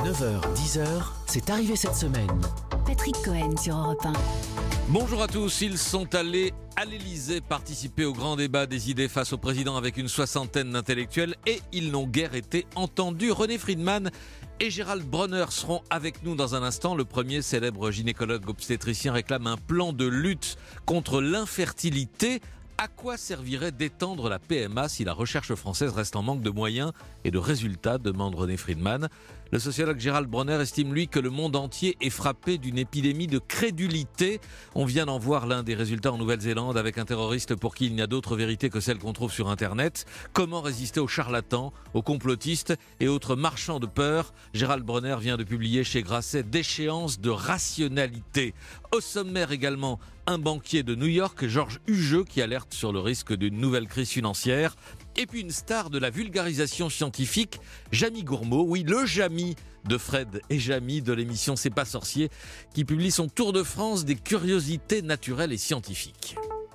9h-10h, c'est arrivé cette semaine. Patrick Cohen sur Europe 1. Bonjour à tous, ils sont allés à l'Elysée participer au grand débat des idées face au président avec une soixantaine d'intellectuels et ils n'ont guère été entendus. René Friedman et Gérald Bronner seront avec nous dans un instant. Le premier célèbre gynécologue obstétricien réclame un plan de lutte contre l'infertilité. À quoi servirait d'étendre la PMA si la recherche française reste en manque de moyens et de résultats, demande René Friedman. Le sociologue Gérald Bronner estime, lui, que le monde entier est frappé d'une épidémie de crédulité. On vient d'en voir l'un des résultats en Nouvelle-Zélande avec un terroriste pour qui il n'y a d'autre vérité que celle qu'on trouve sur Internet. Comment résister aux charlatans, aux complotistes et autres marchands de peur ? Gérald Bronner vient de publier chez Grasset Déchéance de rationalité. Au sommaire également, un banquier de New York, Georges Hugeux, qui alerte sur le risque d'une nouvelle crise financière. Et puis une star de la vulgarisation scientifique, Jamy Gourmaud, oui, le Jamy de Fred et Jamy de l'émission C'est pas sorcier, qui publie son tour de France des curiosités naturelles et scientifiques.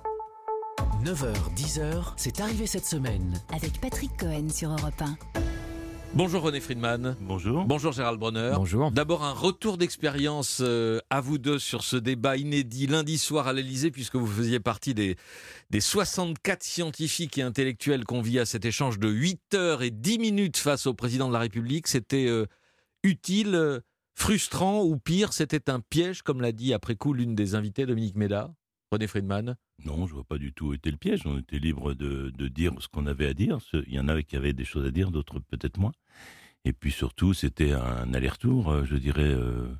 9h-10h, c'est arrivé cette semaine. Avec Patrick Cohen sur Europe 1. Bonjour René Friedman. Bonjour. Bonjour Gérald Bronner. Bonjour. D'abord un retour d'expérience à vous deux sur ce débat inédit lundi soir à l'Elysée, puisque vous faisiez partie des 64 scientifiques et intellectuels conviés à cet échange de 8h10 face au président de la République. C'était utile, frustrant ou pire, c'était un piège, comme l'a dit après coup l'une des invitées, Dominique Méda. René Friedman. Non, je ne vois pas du tout où était le piège. On était libre de dire ce qu'on avait à dire. Il y en avait qui avaient des choses à dire, d'autres peut-être moins. Et puis surtout, c'était un aller-retour, je dirais,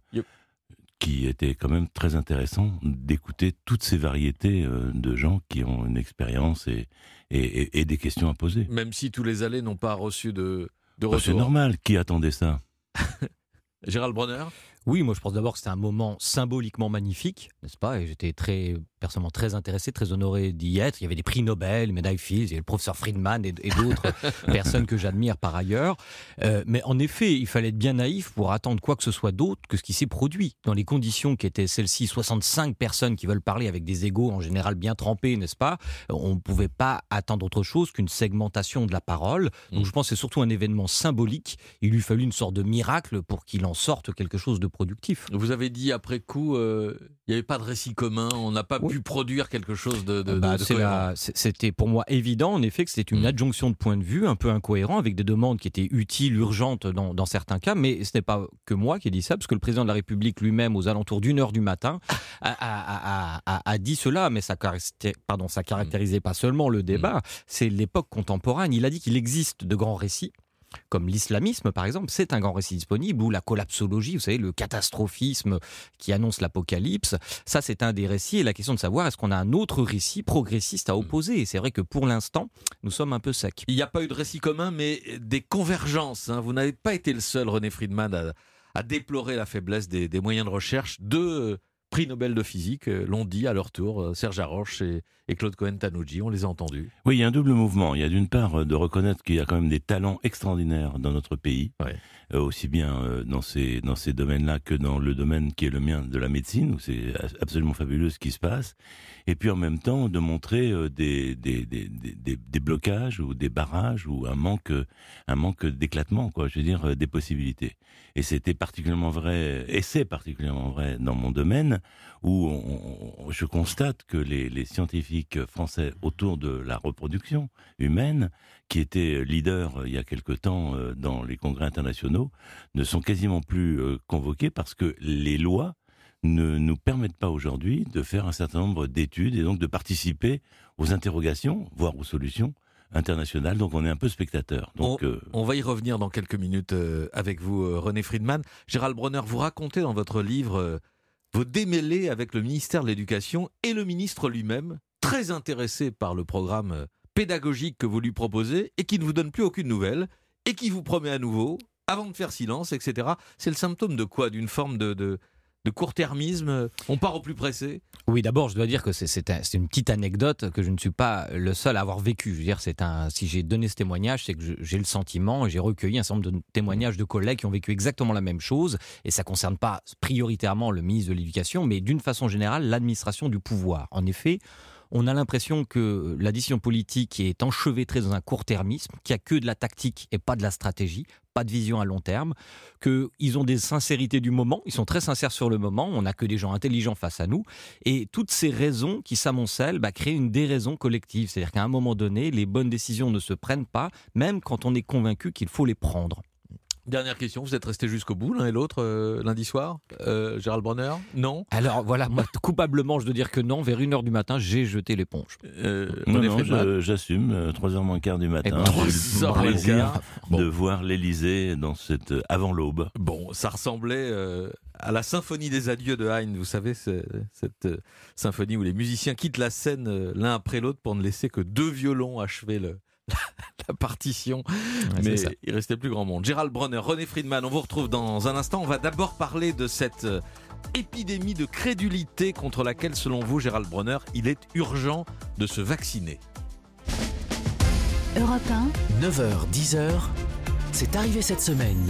qui était quand même très intéressant d'écouter toutes ces variétés de gens qui ont une expérience et des questions à poser. Même si tous les allés n'ont pas reçu de retour. C'est normal. Qui attendait ça ? Gérald Bronner. Oui, moi je pense d'abord que c'était un moment symboliquement magnifique, n'est-ce pas ? Et j'étais personnellement très intéressé, très honoré d'y être. Il y avait des prix Nobel, médailles Fields, il y avait le professeur Friedman et d'autres personnes que j'admire par ailleurs. Mais en effet, il fallait être bien naïf pour attendre quoi que ce soit d'autre que ce qui s'est produit. Dans les conditions qui étaient celles-ci, 65 personnes qui veulent parler avec des égos en général bien trempés, n'est-ce pas ? On ne pouvait pas attendre autre chose qu'une segmentation de la parole. Donc je pense que c'est surtout un événement symbolique. Il lui fallut une sorte de miracle pour qu'il en sorte quelque chose de productif. Vous avez dit après coup, il n'y avait pas de récit commun, on n'a pas pu produire quelque chose de cohérent. C'était pour moi évident, en effet, que c'était une adjonction de points de vue un peu incohérent, avec des demandes qui étaient utiles, urgentes dans certains cas, mais ce n'est pas que moi qui ai dit ça, parce que le président de la République lui-même, aux alentours d'1h du matin, a dit cela, mais ça caractérisait pas seulement le débat, c'est l'époque contemporaine. Il a dit qu'il existe de grands récits, comme l'islamisme par exemple, c'est un grand récit disponible, ou la collapsologie, vous savez, le catastrophisme qui annonce l'apocalypse, ça c'est un des récits, et la question de savoir est-ce qu'on a un autre récit progressiste à opposer, et c'est vrai que pour l'instant, nous sommes un peu secs. Il n'y a pas eu de récit commun, mais des convergences, hein. Vous n'avez pas été le seul, René Friedman, à déplorer la faiblesse des moyens de recherche. Deux prix Nobel de physique l'ont dit à leur tour, Serge Haroche et Claude Cohen-Tanouji, on les a entendus. Oui, il y a un double mouvement. Il y a d'une part de reconnaître qu'il y a quand même des talents extraordinaires dans notre pays, aussi bien dans ces domaines-là que dans le domaine qui est le mien de la médecine, où c'est absolument fabuleux ce qui se passe. Et puis en même temps de montrer des blocages ou des barrages ou un manque d'éclatement, quoi. Je veux dire, des possibilités. Et c'était particulièrement vrai, et c'est particulièrement vrai dans mon domaine, où je constate que les scientifiques français autour de la reproduction humaine, qui étaient leaders il y a quelque temps dans les congrès internationaux, ne sont quasiment plus convoqués parce que les lois ne nous permettent pas aujourd'hui de faire un certain nombre d'études et donc de participer aux interrogations, voire aux solutions internationales. Donc on est un peu spectateur. Donc, on va y revenir dans quelques minutes avec vous, René Friedman. Gérald Bronner, vous racontez dans votre livre vos démêlés avec le ministère de l'Éducation et le ministre lui-même, très intéressé par le programme pédagogique que vous lui proposez et qui ne vous donne plus aucune nouvelle et qui vous promet à nouveau, avant de faire silence, etc. C'est le symptôme de quoi ? D'une forme de court-termisme ? On part au plus pressé ? Oui, d'abord, je dois dire que c'est une petite anecdote que je ne suis pas le seul à avoir vécu. Je veux dire, si j'ai donné ce témoignage, c'est que j'ai le sentiment, et j'ai recueilli un certain nombre de témoignages de collègues qui ont vécu exactement la même chose, et ça ne concerne pas prioritairement le ministre de l'Éducation, mais d'une façon générale, l'administration du pouvoir. En effet, on a l'impression que la décision politique est enchevêtrée dans un court-termisme, qu'il n'y a que de la tactique et pas de la stratégie, pas de vision à long terme, qu'ils ont des sincérités du moment, ils sont très sincères sur le moment, on n'a que des gens intelligents face à nous, et toutes ces raisons qui s'amoncellent créent une déraison collective, c'est-à-dire qu'à un moment donné, les bonnes décisions ne se prennent pas, même quand on est convaincu qu'il faut les prendre. Dernière question, vous êtes restés jusqu'au bout l'un et l'autre lundi soir, Gérald Bronner? Non? Alors voilà, moi coupablement je dois dire que non, vers 1h du matin j'ai jeté l'éponge. Non, j'assume, 3h moins quart du matin, j'ai eu le plaisir de voir l'Élysée dans cette avant-l'aube. Bon, ça ressemblait à la symphonie des adieux de Haydn, vous savez, cette symphonie où les musiciens quittent la scène l'un après l'autre pour ne laisser que 2 violons achever la partition, mais il restait plus grand monde. Gérald Bronner, René Friedman, on vous retrouve dans un instant. On va d'abord parler de cette épidémie de crédulité contre laquelle, selon vous, Gérald Bronner, il est urgent de se vacciner. Europe 1, 9h, 10h, c'est arrivé cette semaine.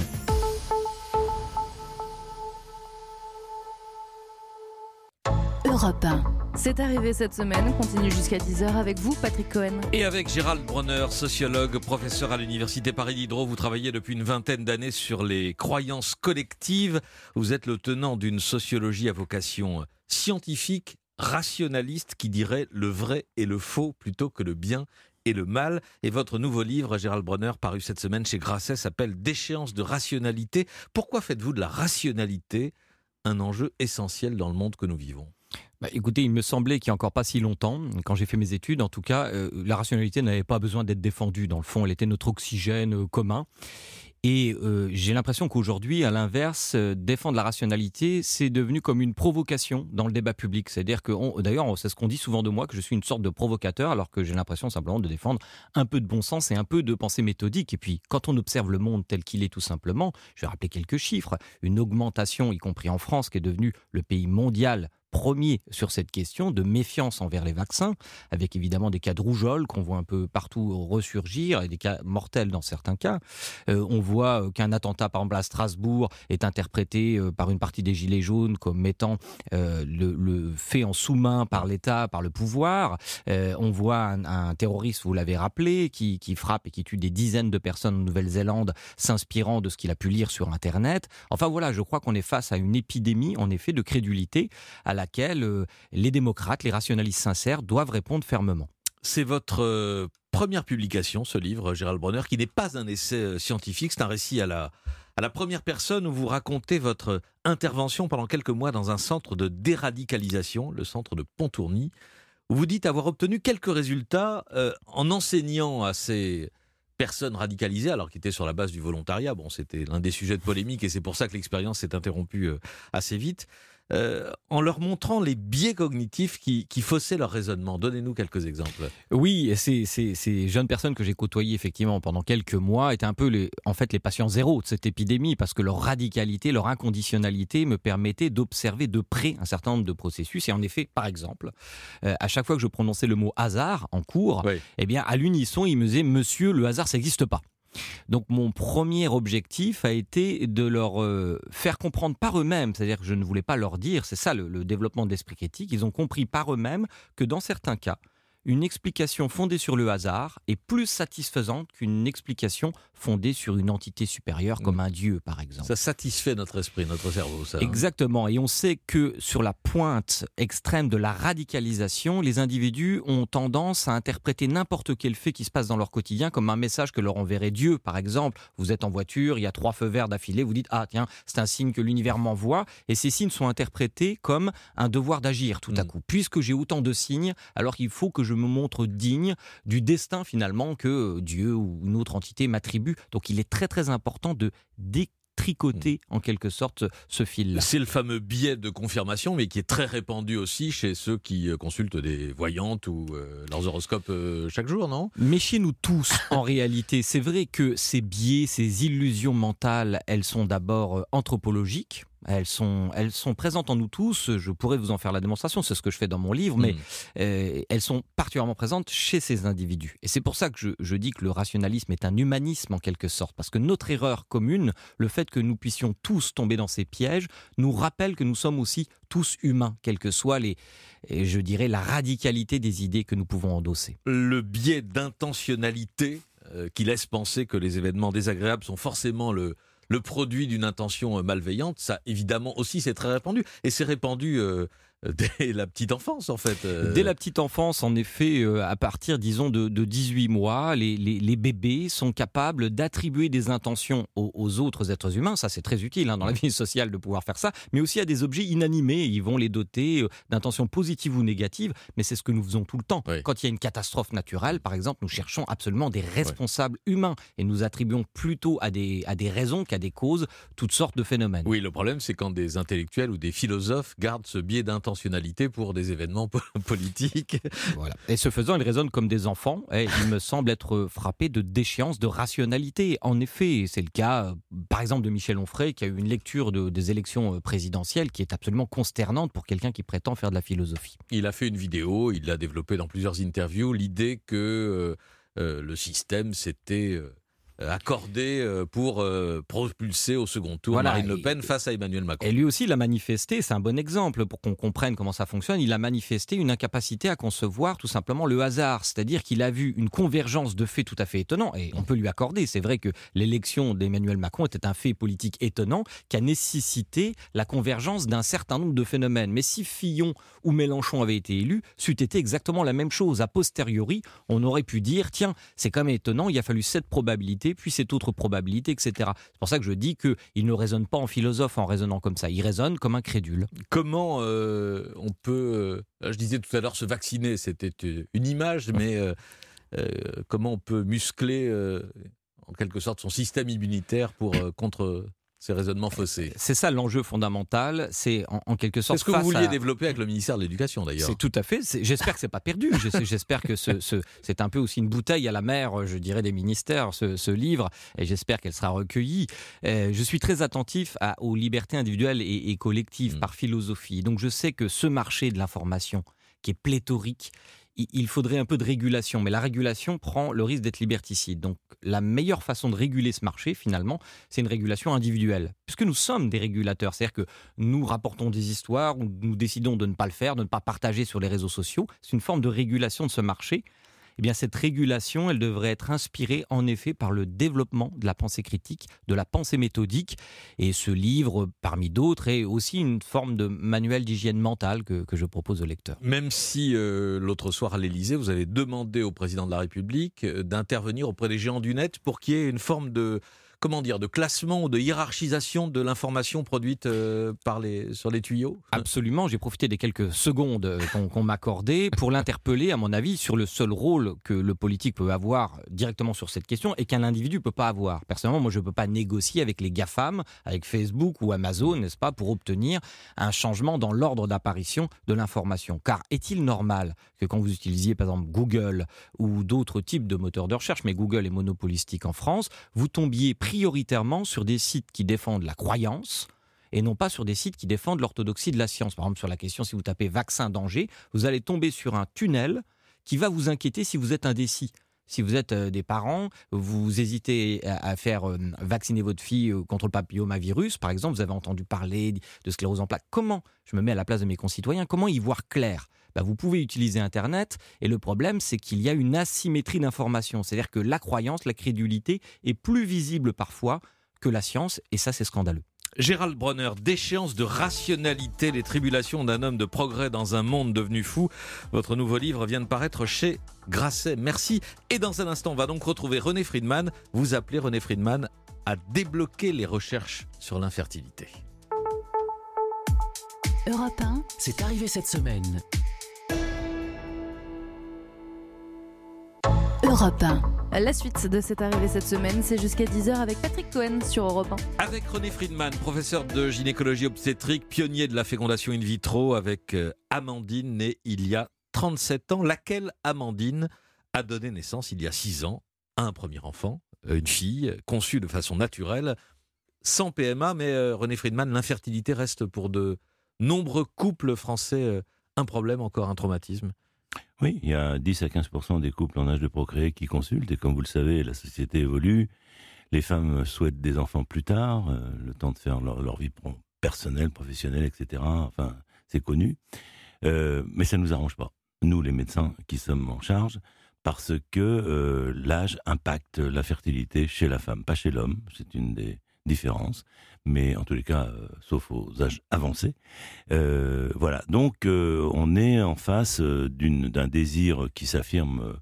Europe 1. C'est arrivé cette semaine, on continue jusqu'à 10h avec vous, Patrick Cohen. Et avec Gérald Bronner, sociologue, professeur à l'Université Paris Diderot, vous travaillez depuis une vingtaine d'années sur les croyances collectives. Vous êtes le tenant d'une sociologie à vocation scientifique, rationaliste, qui dirait le vrai et le faux plutôt que le bien et le mal. Et votre nouveau livre, Gérald Bronner, paru cette semaine chez Grasset, s'appelle Déchéance de rationalité. Pourquoi faites-vous de la rationalité un enjeu essentiel dans le monde que nous vivons ? Écoutez, il me semblait qu'il n'y a encore pas si longtemps, quand j'ai fait mes études, en tout cas, la rationalité n'avait pas besoin d'être défendue. Dans le fond, elle était notre oxygène commun. Et j'ai l'impression qu'aujourd'hui, à l'inverse, défendre la rationalité, c'est devenu comme une provocation dans le débat public. C'est-à-dire que, d'ailleurs, c'est ce qu'on dit souvent de moi, que je suis une sorte de provocateur, alors que j'ai l'impression simplement de défendre un peu de bon sens et un peu de pensée méthodique. Et puis, quand on observe le monde tel qu'il est tout simplement, je vais rappeler quelques chiffres, une augmentation, y compris en France, qui est devenu le pays mondial premier sur cette question de méfiance envers les vaccins, avec évidemment des cas de rougeole qu'on voit un peu partout ressurgir et des cas mortels dans certains cas. On voit qu'un attentat, par exemple à Strasbourg, est interprété par une partie des Gilets jaunes comme mettant le fait en sous-main par l'État, par le pouvoir. On voit un terroriste, vous l'avez rappelé, qui frappe et qui tue des dizaines de personnes en Nouvelle-Zélande, s'inspirant de ce qu'il a pu lire sur Internet. Enfin voilà, je crois qu'on est face à une épidémie, en effet, de crédulité à laquelle les démocrates, les rationalistes sincères doivent répondre fermement. C'est votre première publication, ce livre, Gérald Bronner, qui n'est pas un essai scientifique, c'est un récit à la première personne où vous racontez votre intervention pendant quelques mois dans un centre de déradicalisation, le centre de Pontourny, où vous dites avoir obtenu quelques résultats en enseignant à ces personnes radicalisées, alors qui étaient sur la base du volontariat. Bon, c'était l'un des sujets de polémique et c'est pour ça que l'expérience s'est interrompue assez vite. En leur montrant les biais cognitifs qui faussaient leur raisonnement. Donnez-nous quelques exemples. Oui, ces jeunes personnes que j'ai côtoyées effectivement pendant quelques mois étaient un peu les patients zéro de cette épidémie, parce que leur radicalité, leur inconditionnalité me permettait d'observer de près un certain nombre de processus. Et en effet, par exemple, à chaque fois que je prononçais le mot hasard en cours, oui, eh bien, à l'unisson, ils me disaient « Monsieur, le hasard, ça n'existe pas ». Donc mon premier objectif a été de leur faire comprendre par eux-mêmes, c'est-à-dire que je ne voulais pas leur dire, c'est ça le développement de l'esprit critique, ils ont compris par eux-mêmes que dans certains cas, une explication fondée sur le hasard est plus satisfaisante qu'une explication fondée sur une entité supérieure comme un dieu, par exemple. Ça satisfait notre esprit, notre cerveau, ça. Exactement. Et on sait que sur la pointe extrême de la radicalisation, les individus ont tendance à interpréter n'importe quel fait qui se passe dans leur quotidien comme un message que leur enverrait Dieu. Par exemple, vous êtes en voiture, il y a 3 feux verts d'affilée, vous dites « Ah tiens, c'est un signe que l'univers m'envoie ». Et ces signes sont interprétés comme un devoir d'agir tout à coup. Puisque j'ai autant de signes, alors il faut que je me montre digne du destin finalement que Dieu ou une autre entité m'attribue. Donc il est très très important de détricoter en quelque sorte ce fil-là. C'est le fameux biais de confirmation, mais qui est très répandu aussi chez ceux qui consultent des voyantes ou leurs horoscopes chaque jour, non ? Mais chez nous tous, en réalité, c'est vrai que ces biais, ces illusions mentales, elles sont d'abord anthropologiques. Elles sont présentes en nous tous, je pourrais vous en faire la démonstration, c'est ce que je fais dans mon livre, mais elles sont particulièrement présentes chez ces individus. Et c'est pour ça que je dis que le rationalisme est un humanisme en quelque sorte, parce que notre erreur commune, le fait que nous puissions tous tomber dans ces pièges, nous rappelle que nous sommes aussi tous humains, quelle que soit la radicalité des idées que nous pouvons endosser. Le biais d'intentionnalité, qui laisse penser que les événements désagréables sont forcément le produit d'une intention malveillante, ça évidemment aussi c'est très répandu. Et c'est répandu dès la petite enfance en fait. Dès la petite enfance, en effet, à partir disons de 18 mois, les bébés sont capables d'attribuer des intentions aux autres êtres humains. Ça c'est très utile dans la vie sociale de pouvoir faire ça, mais aussi à des objets inanimés. Ils vont les doter d'intentions positives ou négatives, mais c'est ce que nous faisons tout le temps. Oui. Quand il y a une catastrophe naturelle, par exemple, nous cherchons absolument des responsables humains et nous attribuons plutôt à des raisons qu'à des causes toutes sortes de phénomènes. Oui, le problème c'est quand des intellectuels ou des philosophes gardent ce biais d'intentionnalité pour des événements politiques. Voilà. Et ce faisant, ils raisonnent comme des enfants et il me semble être frappé de déchéance de rationalité. En effet, c'est le cas, par exemple, de Michel Onfray qui a eu une lecture des élections présidentielles qui est absolument consternante pour quelqu'un qui prétend faire de la philosophie. Il a fait une vidéo, il l'a développée dans plusieurs interviews, l'idée que le système s'était accordé pour propulser au second tour Marine Le Pen face à Emmanuel Macron. Et lui aussi l'a manifesté, c'est un bon exemple pour qu'on comprenne comment ça fonctionne, il a manifesté une incapacité à concevoir tout simplement le hasard, c'est-à-dire qu'il a vu une convergence de faits tout à fait étonnants, et on peut lui accorder, c'est vrai que l'élection d'Emmanuel Macron était un fait politique étonnant qui a nécessité la convergence d'un certain nombre de phénomènes, mais si Fillon ou Mélenchon avaient été élus, c'eût été exactement la même chose. A posteriori, on aurait pu dire, tiens, c'est quand même étonnant, il a fallu cette probabilité, puis cette autre probabilité, etc. C'est pour ça que je dis qu'il ne raisonne pas en philosophe en raisonnant comme ça, il raisonne comme un crédule. Comment on peut, je disais tout à l'heure, se vacciner, c'était une image, mais comment on peut muscler en quelque sorte son système immunitaire pour contre ces raisonnements faussés. C'est ça l'enjeu fondamental, c'est en quelque sorte... C'est ce que vous vouliez développer avec le ministère de l'Éducation d'ailleurs. C'est tout à fait, j'espère que c'est pas perdu, j'espère que c'est un peu aussi une bouteille à la mer, je dirais, des ministères, ce livre, et j'espère qu'elle sera recueillie. Je suis très attentif aux libertés individuelles et collectives par philosophie, donc je sais que ce marché de l'information qui est pléthorique, il faudrait un peu de régulation, mais la régulation prend le risque d'être liberticide. Donc la meilleure façon de réguler ce marché, finalement, c'est une régulation individuelle. Puisque nous sommes des régulateurs, c'est-à-dire que nous rapportons des histoires, ou nous décidons de ne pas le faire, de ne pas partager sur les réseaux sociaux. C'est une forme de régulation de ce marché. Eh bien, cette régulation, elle devrait être inspirée, en effet, par le développement de la pensée critique, de la pensée méthodique. Et ce livre, parmi d'autres, est aussi une forme de manuel d'hygiène mentale que je propose aux lecteurs. Même si, l'autre soir à l'Élysée, vous avez demandé au président de la République d'intervenir auprès des géants du net pour qu'il y ait une forme de classement ou de hiérarchisation de l'information produite sur les tuyaux. Absolument, j'ai profité des quelques secondes qu'on m'accordait pour l'interpeller, à mon avis, sur le seul rôle que le politique peut avoir directement sur cette question et qu'un individu ne peut pas avoir. Personnellement, moi, je ne peux pas négocier avec les GAFAM, avec Facebook ou Amazon, n'est-ce pas, pour obtenir un changement dans l'ordre d'apparition de l'information. Car est-il normal que quand vous utilisiez, par exemple, Google ou d'autres types de moteurs de recherche, mais Google est monopolistique en France, vous tombiez prioritairement sur des sites qui défendent la croyance et non pas sur des sites qui défendent l'orthodoxie de la science. Par exemple, sur la question, si vous tapez vaccin danger, vous allez tomber sur un tunnel qui va vous inquiéter si vous êtes indécis. Si vous êtes des parents, vous hésitez à faire vacciner votre fille contre le papillomavirus, par exemple, vous avez entendu parler de sclérose en plaques. Comment, je me mets à la place de mes concitoyens, comment y voir clair ? Vous pouvez utiliser Internet et le problème, c'est qu'il y a une asymétrie d'information. C'est-à-dire que la croyance, la crédulité est plus visible parfois que la science et ça, c'est scandaleux. Gérald Bronner, déchéance de rationalité, les tribulations d'un homme de progrès dans un monde devenu fou. Votre nouveau livre vient de paraître chez Grasset. Merci. Et dans un instant, on va donc retrouver René Friedman. Vous appelez René Friedman à débloquer les recherches sur l'infertilité. Europe 1, c'est arrivé cette semaine. Europe 1. La suite de cette arrivée cette semaine, c'est jusqu'à 10h avec Patrick Cohen sur Europe 1. Avec René Friedman, professeur de gynécologie obstétrique, pionnier de la fécondation in vitro, avec Amandine, née il y a 37 ans, laquelle Amandine a donné naissance il y a 6 ans à un premier enfant, une fille, conçue de façon naturelle, sans PMA, mais René Friedman, l'infertilité reste pour de nombreux couples français un problème, encore un traumatisme. Oui, il y a 10 à 15% des couples en âge de procréer qui consultent, et comme vous le savez, la société évolue, les femmes souhaitent des enfants plus tard, le temps de faire leur vie personnelle, professionnelle, etc. Enfin, c'est connu, mais ça ne nous arrange pas. Nous, les médecins qui sommes en charge, parce que l'âge impacte la fertilité chez la femme, pas chez l'homme, c'est une des différences, mais en tous les cas, sauf aux âges avancés. Voilà, donc on est en face d'un désir qui s'affirme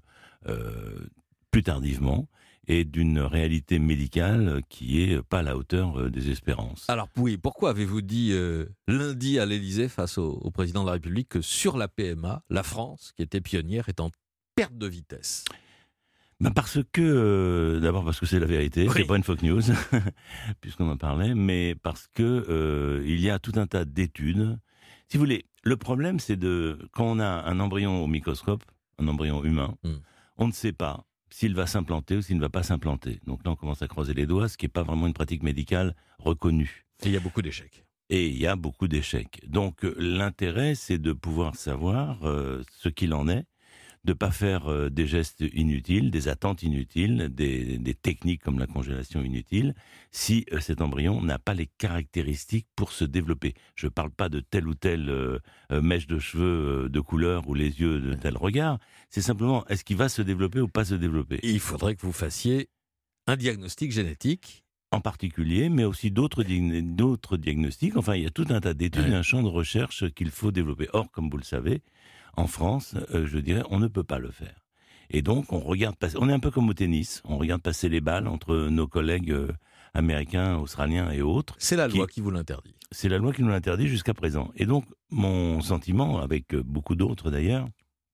plus tardivement, et d'une réalité médicale qui est pas à la hauteur des espérances. Alors oui, pourquoi avez-vous dit lundi à l'Élysée face au président de la République que sur la PMA, la France, qui était pionnière, est en perte de vitesse? Parce que, d'abord parce que c'est la vérité, oui. C'est pas une fake news, puisqu'on en parlait, mais parce que il y a tout un tas d'études. Si vous voulez, le problème c'est quand on a un embryon au microscope, un embryon humain, on ne sait pas s'il va s'implanter ou s'il ne va pas s'implanter. Donc là, on commence à croiser les doigts, ce qui n'est pas vraiment une pratique médicale reconnue. Et il y a beaucoup d'échecs. Donc l'intérêt, c'est de pouvoir savoir ce qu'il en est, de ne pas faire des gestes inutiles, des attentes inutiles, des techniques comme la congélation inutile, si cet embryon n'a pas les caractéristiques pour se développer. Je ne parle pas de telle ou telle mèche de cheveux de couleur ou les yeux de tel regard. C'est simplement, est-ce qu'il va se développer ou pas se développer? Et il faudrait que vous fassiez un diagnostic génétique. En particulier, mais aussi d'autres diagnostics. Enfin, il y a tout un tas d'études, un champ de recherche qu'il faut développer. Or, comme vous le savez, en France, je dirais, on ne peut pas le faire. Et donc, on est un peu comme au tennis, on regarde passer les balles entre nos collègues américains, australiens et autres. C'est la loi qui vous l'interdit. C'est la loi qui nous l'interdit jusqu'à présent. Et donc, mon sentiment, avec beaucoup d'autres d'ailleurs,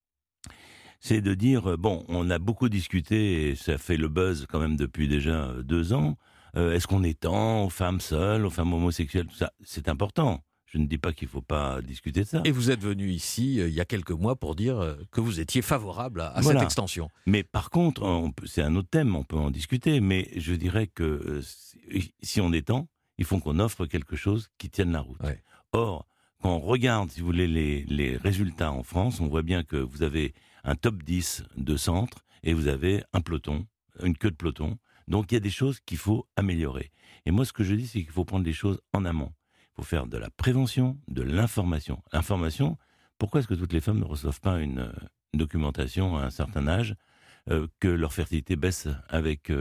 c'est de dire, bon, on a beaucoup discuté, et ça fait le buzz quand même depuis déjà 2 ans, est-ce qu'on étend aux femmes seules, aux femmes homosexuelles, tout ça, c'est important. Je ne dis pas qu'il ne faut pas discuter de ça. Et vous êtes venu ici, il y a quelques mois, pour dire que vous étiez favorable à cette extension. Mais par contre, c'est un autre thème, on peut en discuter, mais je dirais que si on étend, il faut qu'on offre quelque chose qui tienne la route. Ouais. Or, quand on regarde, si vous voulez, les résultats en France, on voit bien que vous avez un top 10 de centres et vous avez un peloton, une queue de peloton. Donc il y a des choses qu'il faut améliorer. Et moi, ce que je dis, c'est qu'il faut prendre les choses en amont. Il faut faire de la prévention, de l'information. L'information, pourquoi est-ce que toutes les femmes ne reçoivent pas une documentation à un certain âge, que leur fertilité baisse avec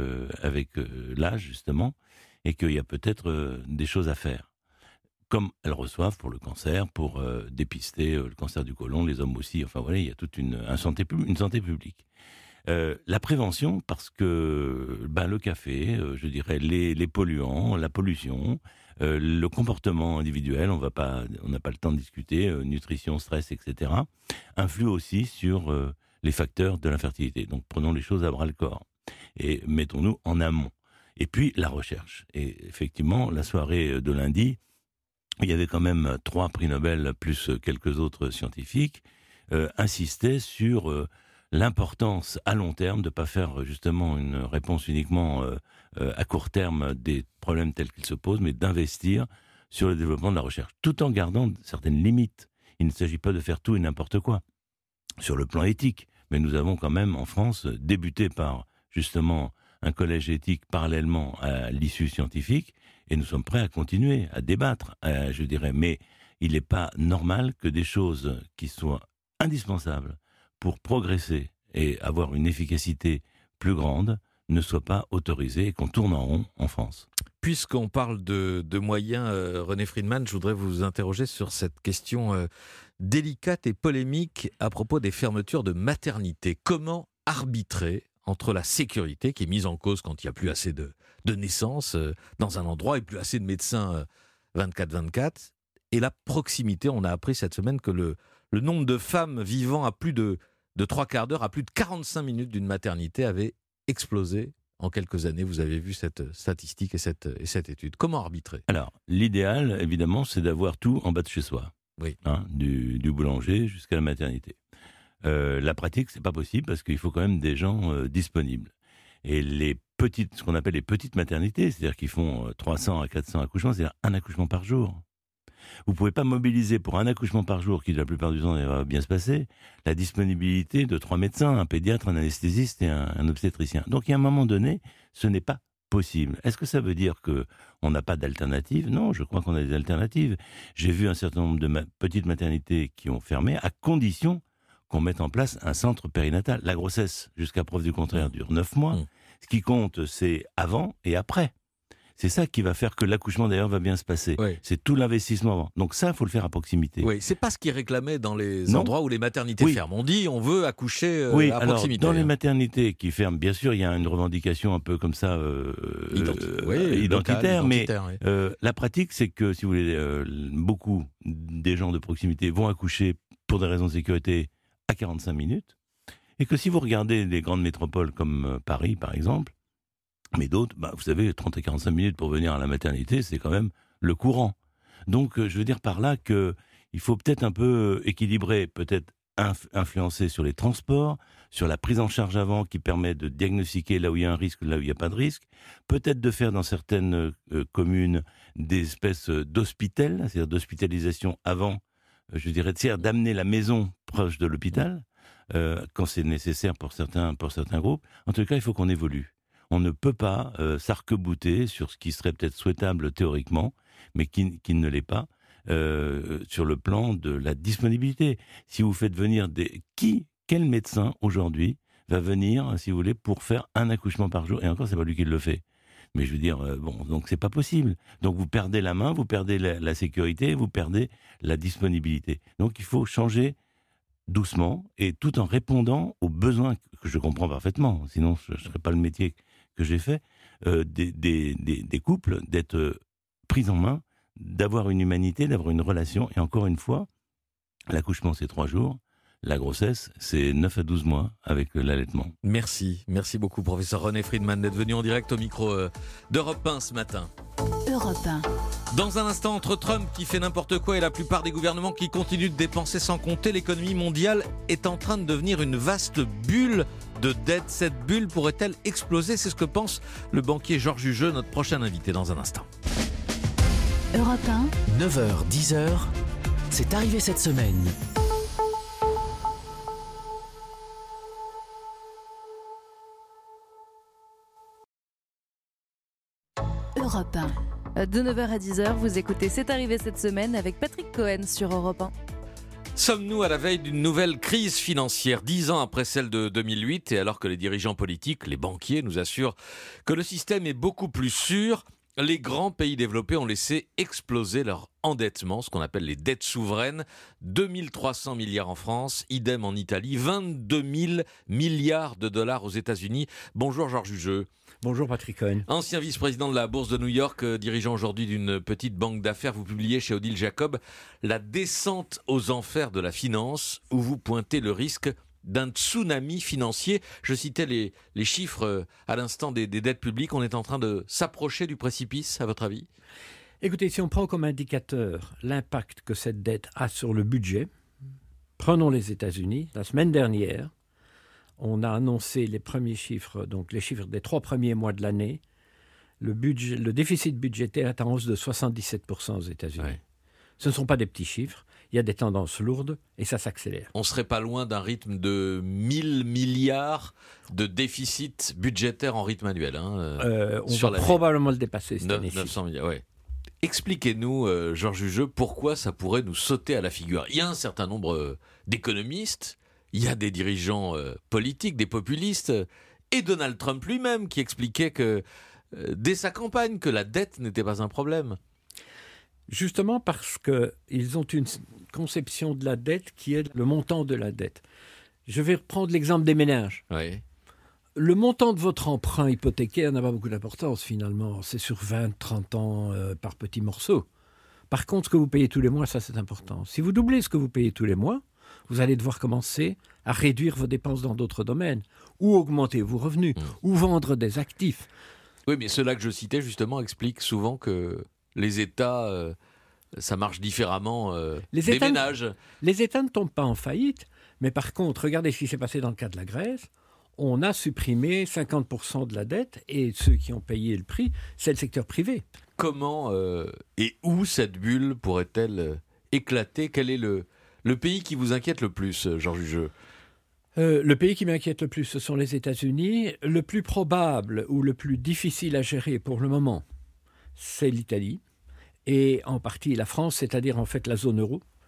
l'âge, justement, et qu'il y a peut-être des choses à faire. Comme elles reçoivent pour le cancer, pour dépister le cancer du côlon, les hommes aussi. Enfin voilà, il y a toute une santé publique. La prévention, parce que le café, je dirais les polluants, la pollution, le comportement individuel, on n'a pas le temps de discuter, nutrition, stress, etc., influent aussi sur les facteurs de l'infertilité. Donc prenons les choses à bras-le-corps et mettons-nous en amont. Et puis la recherche. Et effectivement, la soirée de lundi, il y avait quand même 3 prix Nobel plus quelques autres scientifiques, insistaient sur l'importance à long terme de ne pas faire justement une réponse uniquement à court terme des problèmes tels qu'ils se posent, mais d'investir sur le développement de la recherche, tout en gardant certaines limites. Il ne s'agit pas de faire tout et n'importe quoi sur le plan éthique, mais nous avons quand même en France débuté par justement un collège éthique parallèlement à l'issue scientifique, et nous sommes prêts à continuer, à débattre, je dirais, mais il n'est pas normal que des choses qui soient indispensables pour progresser et avoir une efficacité plus grande ne soient pas autorisées et qu'on tourne en rond en France. Puisqu'on parle de moyens, René Friedman, je voudrais vous interroger sur cette question délicate et polémique à propos des fermetures de maternités. Comment arbitrer entre la sécurité qui est mise en cause quand il n'y a plus assez de naissances dans un endroit et plus assez de médecins 24/24 et la proximité? On a appris cette semaine que le nombre de femmes vivant à plus de 3/4 d'heure, à plus de 45 minutes d'une maternité avait explosé en quelques années. Vous avez vu cette statistique et cette étude. Comment arbitrer? Alors, l'idéal, évidemment, c'est d'avoir tout en bas de chez soi. Oui. Du boulanger jusqu'à la maternité. La pratique, c'est pas possible parce qu'il faut quand même des gens disponibles. Et ce qu'on appelle les petites maternités, c'est-à-dire qu'ils font 300 à 400 accouchements, c'est-à-dire un accouchement par jour. Vous ne pouvez pas mobiliser pour un accouchement par jour, qui la plupart du temps va bien se passer, la disponibilité de 3 médecins, un pédiatre, un anesthésiste et un obstétricien. Donc, il y a un moment donné, ce n'est pas possible. Est-ce que ça veut dire qu'on n'a pas d'alternative? Non, je crois qu'on a des alternatives. J'ai vu un certain nombre de petites maternités qui ont fermé, à condition qu'on mette en place un centre périnatal. La grossesse, jusqu'à preuve du contraire, dure 9 mois. Ce qui compte, c'est avant et après. C'est ça qui va faire que l'accouchement, d'ailleurs, va bien se passer. Oui. C'est tout l'investissement avant. Donc ça, il faut le faire à proximité. Oui, c'est pas ce qu'ils réclamaient dans les endroits où les maternités ferment. On dit, on veut accoucher à proximité. Dans les maternités qui ferment, bien sûr, il y a une revendication un peu comme ça, identitaire, mais la pratique, c'est que, si vous voulez, beaucoup des gens de proximité vont accoucher pour des raisons de sécurité à 45 minutes, et que si vous regardez les grandes métropoles comme Paris, par exemple, mais d'autres, vous savez, 30 à 45 minutes pour venir à la maternité, c'est quand même le courant. Donc, je veux dire par là qu'il faut peut-être un peu équilibrer, peut-être influencer sur les transports, sur la prise en charge avant qui permet de diagnostiquer là où il y a un risque, là où il n'y a pas de risque, peut-être de faire dans certaines communes des espèces d'hospitels, c'est-à-dire d'hospitalisation avant, je dirais, d'amener la maison proche de l'hôpital, quand c'est nécessaire pour certains groupes. En tout cas, il faut qu'on évolue. On ne peut pas s'arc-bouter sur ce qui serait peut-être souhaitable théoriquement, mais qui ne l'est pas, sur le plan de la disponibilité. Si vous faites venir quel médecin aujourd'hui va venir, si vous voulez, pour faire un accouchement par jour, et encore, c'est pas lui qui le fait. Mais je veux dire, donc c'est pas possible. Donc vous perdez la main, vous perdez la sécurité, vous perdez la disponibilité. Donc il faut changer doucement, et tout en répondant aux besoins que je comprends parfaitement, sinon je ne ferais pas le métier que j'ai fait, des couples, d'être pris en main, d'avoir une humanité, d'avoir une relation, et encore une fois, l'accouchement c'est 3 jours, la grossesse c'est 9 à 12 mois avec l'allaitement. Merci beaucoup professeur René Friedman d'être venu en direct au micro d'Europe 1 ce matin. Europe 1. Dans un instant, entre Trump qui fait n'importe quoi et la plupart des gouvernements qui continuent de dépenser sans compter, l'économie mondiale est en train de devenir une vaste bulle de dette. Cette bulle pourrait-elle exploser? C'est ce que pense le banquier Georges Jugeux, notre prochain invité dans un instant. Europe 1. 9h, 10h, c'est arrivé cette semaine. Europe 1. De 9h à 10h, vous écoutez C'est arrivé cette semaine avec Patrick Cohen sur Europe 1. Sommes-nous à la veille d'une nouvelle crise financière, 10 ans après celle de 2008, et alors que les dirigeants politiques, les banquiers, nous assurent que le système est beaucoup plus sûr, les grands pays développés ont laissé exploser leur endettement, ce qu'on appelle les dettes souveraines, 2300 milliards en France, idem en Italie, 22 000 milliards de dollars aux États-Unis. Bonjour Georges Jugeux. Bonjour Patrick Cohen. Ancien vice-président de la Bourse de New York, dirigeant aujourd'hui d'une petite banque d'affaires, vous publiez chez Odile Jacob « La descente aux enfers de la finance » où vous pointez le risque d'un tsunami financier. Je citais les chiffres à l'instant des dettes publiques. On est en train de s'approcher du précipice, à votre avis? Écoutez, si on prend comme indicateur l'impact que cette dette a sur le budget, prenons les États-Unis. La semaine dernière, on a annoncé les premiers chiffres, donc les chiffres des 3 premiers mois de l'année. Le déficit budgétaire est en hausse de 77% aux États-Unis. Ouais. Ce ne sont pas des petits chiffres. Il y a des tendances lourdes et ça s'accélère. On ne serait pas loin d'un rythme de 1000 milliards de déficit budgétaire en rythme annuel. On va probablement le dépasser cette année-ci. 900 milliards, oui. Expliquez-nous, Georges Jugeux, pourquoi ça pourrait nous sauter à la figure. Il y a un certain nombre d'économistes, il y a des dirigeants politiques, des populistes, et Donald Trump lui-même qui expliquait que, dès sa campagne, que la dette n'était pas un problème. Justement parce qu'ils ont une conception de la dette qui est le montant de la dette. Je vais reprendre l'exemple des ménages. Oui. Le montant de votre emprunt hypothécaire n'a pas beaucoup d'importance finalement. C'est sur 20-30 ans par petits morceaux. Par contre, ce que vous payez tous les mois, ça c'est important. Si vous doublez ce que vous payez tous les mois, vous allez devoir commencer à réduire vos dépenses dans d'autres domaines, ou augmenter vos revenus, ou vendre des actifs. Oui, mais ceux-là que je citais justement expliquent souvent que les États, ça marche différemment des ménages. Les États ne tombent pas en faillite, mais par contre, regardez ce qui s'est passé dans le cas de la Grèce. On a supprimé 50% de la dette et ceux qui ont payé le prix, c'est le secteur privé. Comment et où cette bulle pourrait-elle éclater? Quel est le pays qui vous inquiète le plus, Georges Jugeux? Le pays qui m'inquiète le plus, ce sont les États-Unis. Le plus probable ou le plus difficile à gérer pour le moment, c'est l'Italie et en partie la France, c'est-à-dire en fait la zone euro.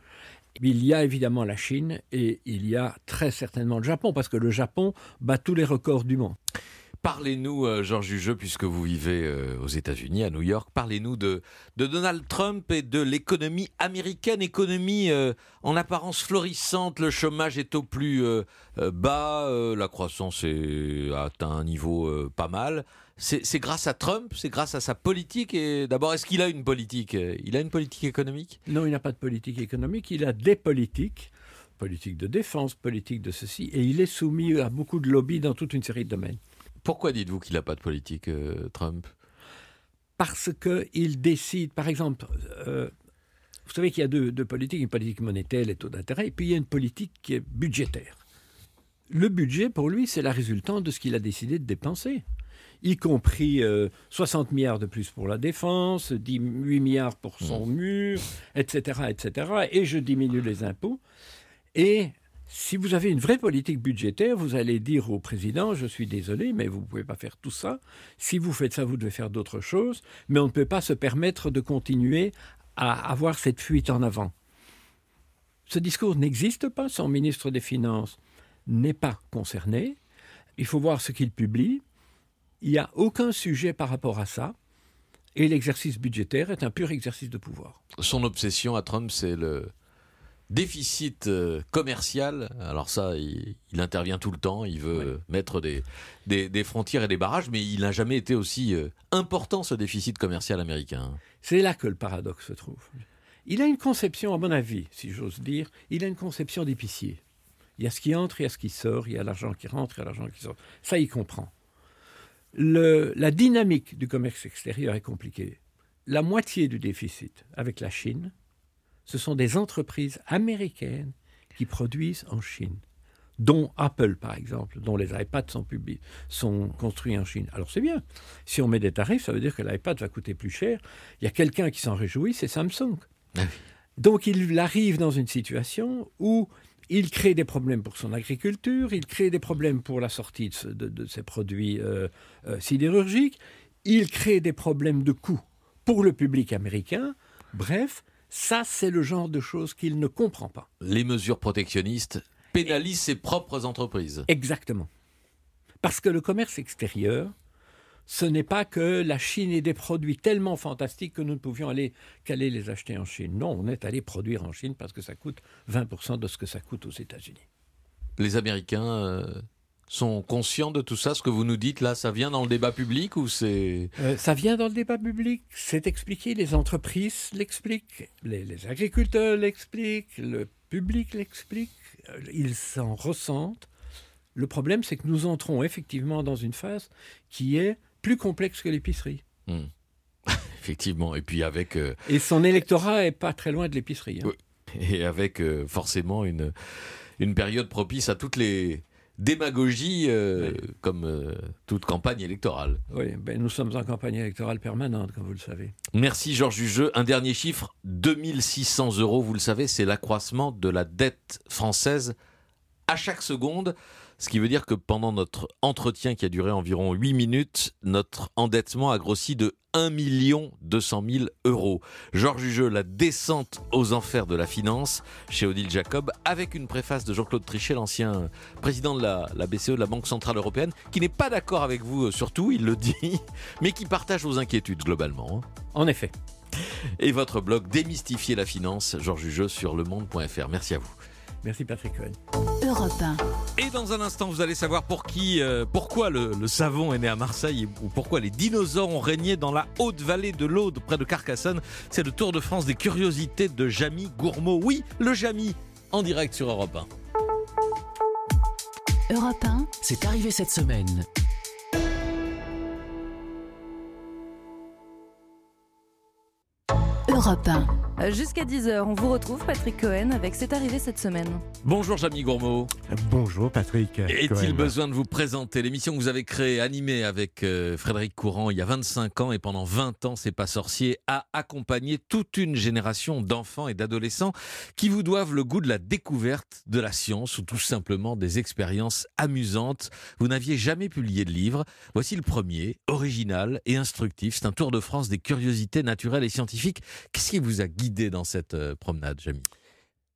Il y a évidemment la Chine et il y a très certainement le Japon, parce que le Japon bat tous les records du monde. Parlez-nous, Georges Jugeux, puisque vous vivez aux États-Unis, à New York, parlez-nous de Donald Trump et de l'économie américaine, économie en apparence florissante, le chômage est au plus bas, la croissance a atteint un niveau pas mal. C'est grâce à Trump, c'est grâce à sa politique. Et d'abord, est-ce qu'il a une politique ? Il a une politique économique ? Non, il n'a pas de politique économique, il a des politiques. Politique de défense, politique de ceci, et il est soumis à beaucoup de lobbies dans toute une série de domaines. Pourquoi dites-vous qu'il n'a pas de politique, Trump ? Parce qu'il décide, par exemple, vous savez qu'il y a deux politiques, une politique monétaire, les taux d'intérêt, et puis il y a une politique qui est budgétaire. Le budget, pour lui, c'est la résultante de ce qu'il a décidé de dépenser, y compris 60 milliards de plus pour la défense, 8 milliards pour son mur, etc., etc., et je diminue les impôts. Et si vous avez une vraie politique budgétaire, vous allez dire au président, je suis désolé, mais vous ne pouvez pas faire tout ça. Si vous faites ça, vous devez faire d'autres choses, mais on ne peut pas se permettre de continuer à avoir cette fuite en avant. Ce discours n'existe pas, son ministre des Finances n'est pas concerné. Il faut voir ce qu'il publie. Il n'y a aucun sujet par rapport à ça. Et l'exercice budgétaire est un pur exercice de pouvoir. Son obsession à Trump, c'est le déficit commercial. Alors ça, il intervient tout le temps, il veut mettre des frontières et des barrages, mais il n'a jamais été aussi important, ce déficit commercial américain. C'est là que le paradoxe se trouve. Il a une conception, à mon avis, si j'ose dire, il a une conception d'épicier. Il y a ce qui entre, il y a ce qui sort, il y a l'argent qui rentre, il y a l'argent qui sort. Ça, il comprend. La dynamique du commerce extérieur est compliquée. La moitié du déficit avec la Chine, ce sont des entreprises américaines qui produisent en Chine, dont Apple, par exemple, dont les iPads sont construits en Chine. Alors c'est bien. Si on met des tarifs, ça veut dire que l'iPad va coûter plus cher. Il y a quelqu'un qui s'en réjouit, c'est Samsung. Donc il arrive dans une situation où il crée des problèmes pour son agriculture, il crée des problèmes pour la sortie de ses produits sidérurgiques, il crée des problèmes de coûts pour le public américain. Bref, ça, c'est le genre de choses qu'il ne comprend pas. Les mesures protectionnistes pénalisent ses propres entreprises. Exactement. Parce que le commerce extérieur, ce n'est pas que la Chine ait des produits tellement fantastiques que nous ne pouvions qu'aller les acheter en Chine. Non, on est allé produire en Chine parce que ça coûte 20% de ce que ça coûte aux États-Unis. Les Américains sont conscients de tout ça? Ce que vous nous dites là, ça vient dans le débat public ou c'est... Ça vient dans le débat public, c'est expliqué, les entreprises l'expliquent, les agriculteurs l'expliquent, le public l'explique, ils s'en ressentent. Le problème, c'est que nous entrons effectivement dans une phase qui est plus complexe que l'épicerie. Effectivement, et puis avec... Et son électorat n'est pas très loin de l'épicerie. Oui. Et avec forcément une période propice à toutes les démagogies, comme toute campagne électorale. Oui, nous sommes en campagne électorale permanente, comme vous le savez. Merci Georges Jugeux. Un dernier chiffre, 2600 €, vous le savez, c'est l'accroissement de la dette française à chaque seconde. Ce qui veut dire que pendant notre entretien qui a duré environ 8 minutes, notre endettement a grossi de 1 200 000 €. Georges Jugeux, la descente aux enfers de la finance, chez Odile Jacob, avec une préface de Jean-Claude Trichet, l'ancien président de la BCE, de la Banque Centrale Européenne, qui n'est pas d'accord avec vous sur tout, il le dit, mais qui partage vos inquiétudes globalement. En effet. Et votre blog Démystifier la finance, Georges Jugeux, sur lemonde.fr. Merci à vous. Merci Patrick Cohen. Europe 1. Et dans un instant, vous allez savoir pourquoi le savon est né à Marseille ou pourquoi les dinosaures ont régné dans la haute vallée de l'Aude, près de Carcassonne. C'est le Tour de France des curiosités de Jamy Gourmaud. Oui, le Jamy, en direct sur Europe 1. Europe 1. C'est arrivé cette semaine. Europe 1. Jusqu'à 10h, on vous retrouve, Patrick Cohen, avec C'est arrivé cette semaine. Bonjour Jamy Gourmaud. Bonjour Patrick Est-il besoin de vous présenter l'émission que vous avez créée, animée avec Frédéric Courant il y a 25 ans et pendant 20 ans, C'est pas sorcier, a accompagné toute une génération d'enfants et d'adolescents qui vous doivent le goût de la découverte de la science ou tout simplement des expériences amusantes. Vous n'aviez jamais publié de livre. Voici le premier, original et instructif. C'est un tour de France des curiosités naturelles et scientifiques. Qu'est-ce qui vous a guidé dans cette promenade, Jamy ?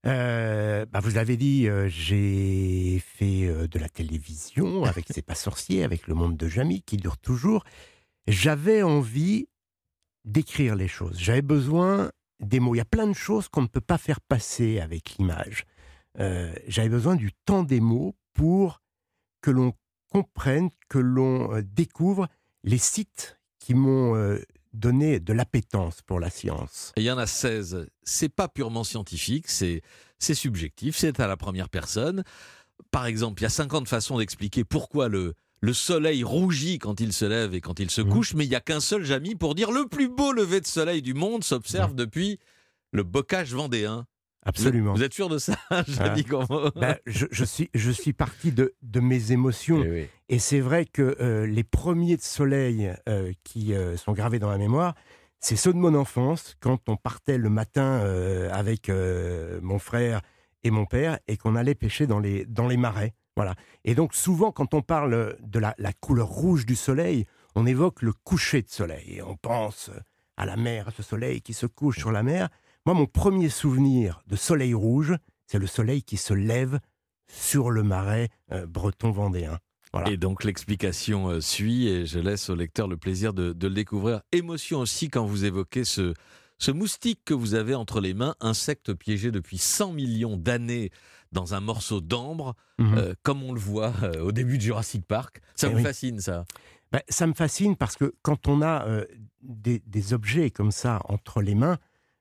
Vous l'avez dit, j'ai fait de la télévision avec C'est pas sorcier, avec Le Monde de Jamie, qui dure toujours. J'avais envie d'écrire les choses. J'avais besoin des mots. Il y a plein de choses qu'on ne peut pas faire passer avec l'image. J'avais besoin du temps des mots pour que l'on comprenne, que l'on découvre les sites qui m'ont donné de l'appétence pour la science. Et il y en a 16. C'est pas purement scientifique, c'est subjectif, c'est à la première personne. Par exemple, il y a 50 façons d'expliquer pourquoi le soleil rougit quand il se lève et quand il se couche, mais il n'y a qu'un seul Jamie pour dire le plus beau lever de soleil du monde s'observe depuis le bocage vendéen. Absolument. Vous êtes sûr de ça, Jamie Gourmaud? Je suis parti de mes émotions. Oui. Et c'est vrai que les premiers soleils qui sont gravés dans la mémoire, c'est ceux de mon enfance, quand on partait le matin avec mon frère et mon père et qu'on allait pêcher dans les marais. Voilà. Et donc souvent, quand on parle de la couleur rouge du soleil, on évoque le coucher de soleil. Et on pense à la mer, à ce soleil qui se couche sur la mer. Moi, mon premier souvenir de soleil rouge, c'est le soleil qui se lève sur le marais breton vendéen. Voilà. Et donc l'explication suit, et je laisse au lecteur le plaisir de le découvrir. Émotion aussi quand vous évoquez ce moustique que vous avez entre les mains, insecte piégé depuis 100 millions d'années dans un morceau d'ambre, comme on le voit au début de Jurassic Park. Ça vous fascine, ça? Ça me fascine parce que quand on a des objets comme ça entre les mains,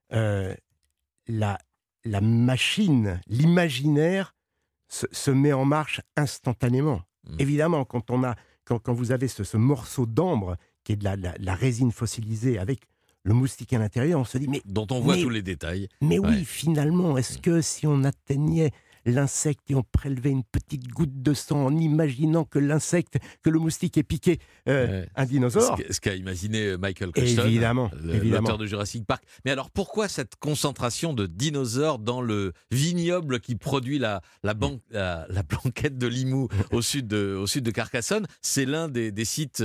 la machine, l'imaginaire se met en marche instantanément. Évidemment, quand vous avez ce morceau d'ambre qui est de la résine fossilisée avec le moustique à l'intérieur, on se dit dont on voit tous les détails. Mais oui, finalement, est-ce que si on atteignait l'insecte et on prélevait une petite goutte de sang en imaginant que le moustique ait piqué un dinosaure. Ce qu'a imaginé Michael Crichton, évidemment. l'auteur de Jurassic Park. Mais alors pourquoi cette concentration de dinosaures dans le vignoble qui produit la blanquette de Limoux au sud de Carcassonne? C'est l'un des sites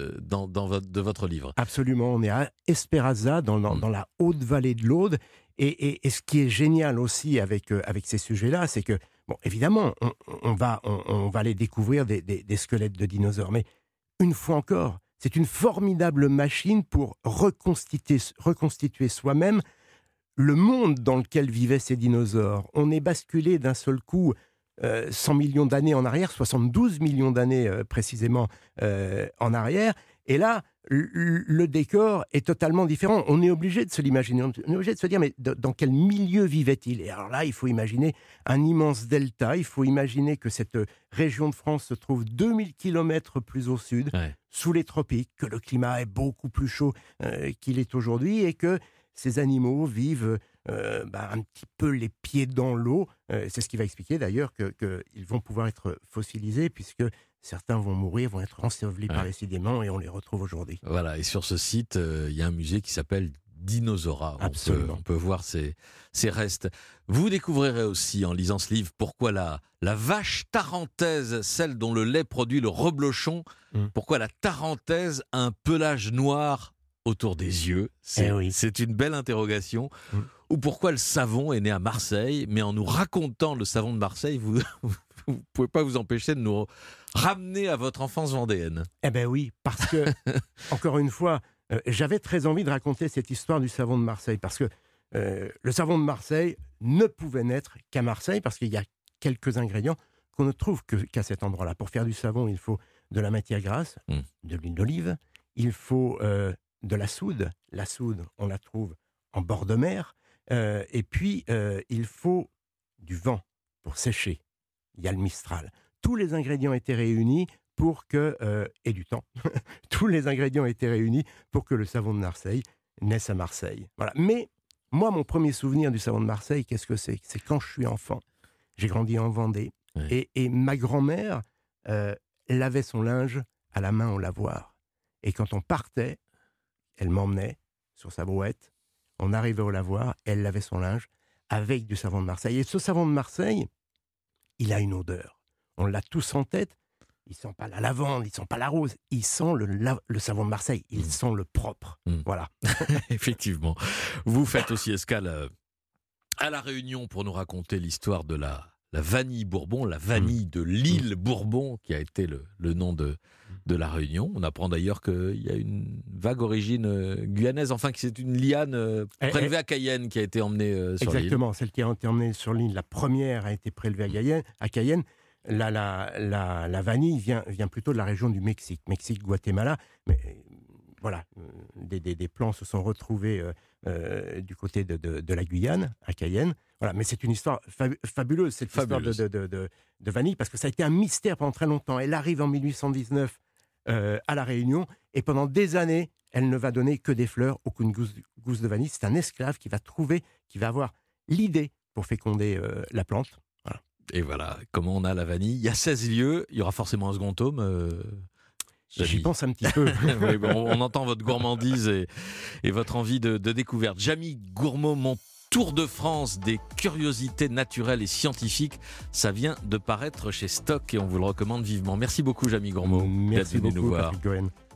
de votre livre. Absolument, on est à Espéraza, dans la haute vallée de l'Aude. Et ce qui est génial aussi avec ces sujets-là, c'est que, évidemment, on va aller découvrir des squelettes de dinosaures. Mais une fois encore, c'est une formidable machine pour reconstituer soi-même le monde dans lequel vivaient ces dinosaures. On est basculé d'un seul coup 100 millions d'années en arrière, 72 millions d'années précisément en arrière. Et là, le décor est totalement différent. On est obligé de se l'imaginer. On est obligé de se dire, mais dans quel milieu vivait-il? Et alors là, il faut imaginer un immense delta. Il faut imaginer que cette région de France se trouve 2000 km plus au sud, sous les tropiques, que le climat est beaucoup plus chaud qu'il est aujourd'hui et que ces animaux vivent un petit peu les pieds dans l'eau. C'est ce qui va expliquer d'ailleurs qu'ils vont pouvoir être fossilisés puisque certains vont mourir, vont être ensevelis par les sédiments et on les retrouve aujourd'hui. Voilà, et sur ce site, il y a un musée qui s'appelle Dinosaura. Absolument. On peut voir ces restes. Vous découvrirez aussi, en lisant ce livre, pourquoi la vache tarentaise, celle dont le lait produit le reblochon, pourquoi la tarentaise a un pelage noir autour des yeux. C'est une belle interrogation. Ou pourquoi le savon est né à Marseille, mais en nous racontant le savon de Marseille, vous ne pouvez pas vous empêcher de nous ramener à votre enfance vendéenne. Eh bien oui, parce que, encore une fois, j'avais très envie de raconter cette histoire du savon de Marseille, parce que le savon de Marseille ne pouvait naître qu'à Marseille, parce qu'il y a quelques ingrédients qu'on ne trouve qu'à cet endroit-là. Pour faire du savon, il faut de la matière grasse, de l'huile d'olive, il faut de la soude. La soude, on la trouve en bord de mer, et puis il faut du vent pour sécher. Il y a le Mistral. Tous les ingrédients étaient réunis et du temps. Tous les ingrédients étaient réunis pour que le savon de Marseille naisse à Marseille. Voilà. Mais moi, mon premier souvenir du savon de Marseille, qu'est-ce que c'est? C'est quand je suis enfant. J'ai grandi en Vendée. Et ma grand-mère lavait son linge à la main au lavoir. Et quand on partait, elle m'emmenait sur sa brouette. On arrivait au lavoir, elle lavait son linge avec du savon de Marseille. Et ce savon de Marseille, il a une odeur. On l'a tous en tête. Il sent pas la lavande, il sent pas la rose. Il sent le savon de Marseille. Il sent le propre. Voilà. Effectivement. Vous faites aussi escale à La Réunion pour nous raconter l'histoire de la vanille Bourbon, la vanille de l'île Bourbon, qui a été le nom de La Réunion. On apprend d'ailleurs qu'il y a une vague origine guyanaise, enfin que c'est une liane prélevée à Cayenne qui a été emmenée sur l'île. Exactement, celle qui a été emmenée sur l'île, la première a été prélevée à Cayenne. La vanille vient plutôt de la région du Mexique, Guatemala. Mais voilà, des plants se sont retrouvés du côté de la Guyane, à Cayenne. Voilà, mais c'est une histoire fabuleuse, cette histoire de vanille, parce que ça a été un mystère pendant très longtemps. Elle arrive en 1819 à La Réunion, et pendant des années, elle ne va donner que des fleurs, aucune gousse de vanille. C'est un esclave qui va avoir l'idée pour féconder la plante. Voilà. Et voilà, comment on a la vanille. Il y a 16 lieux, il y aura forcément un second tome. J'y pense un petit peu. Oui, bon, on entend votre gourmandise et votre envie de découverte. Jamie Gourmaud, mon tour de France des curiosités naturelles et scientifiques, ça vient de paraître chez Stock et on vous le recommande vivement. Merci beaucoup Jamie Gourmaud. Merci d'être venu beaucoup, nous voir. Patrick Cohen.